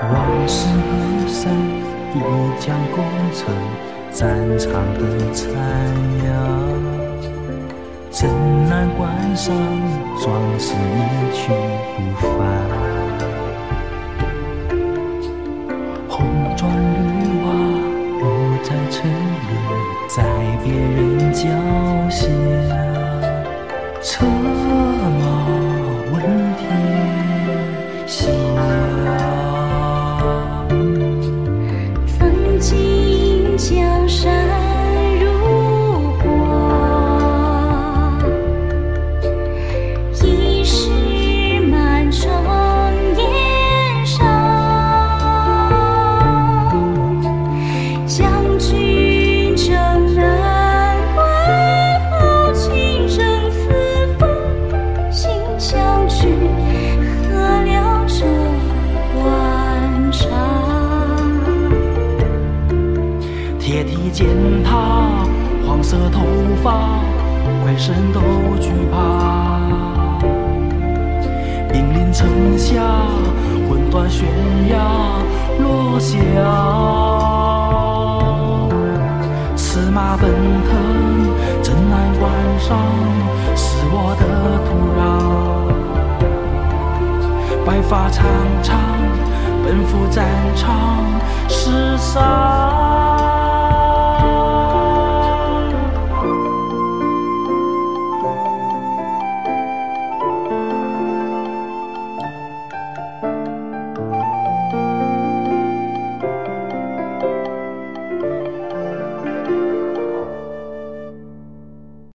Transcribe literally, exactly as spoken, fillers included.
往事河山，一将功成，战场的残阳。镇南关上，壮士一去不返。红砖绿瓦，不再沉沦在别人脚下。车马问天下。 曾经江山如画，一世满城烟沙。将军征南关后，琴声四方。新将军何了这万丈？ 铁蹄践踏，黄色头发，鬼神都惧怕。兵临城下，魂断悬崖落下。赤马奔腾，镇南关上，是我的土壤。白发苍苍，奔赴战场，厮杀。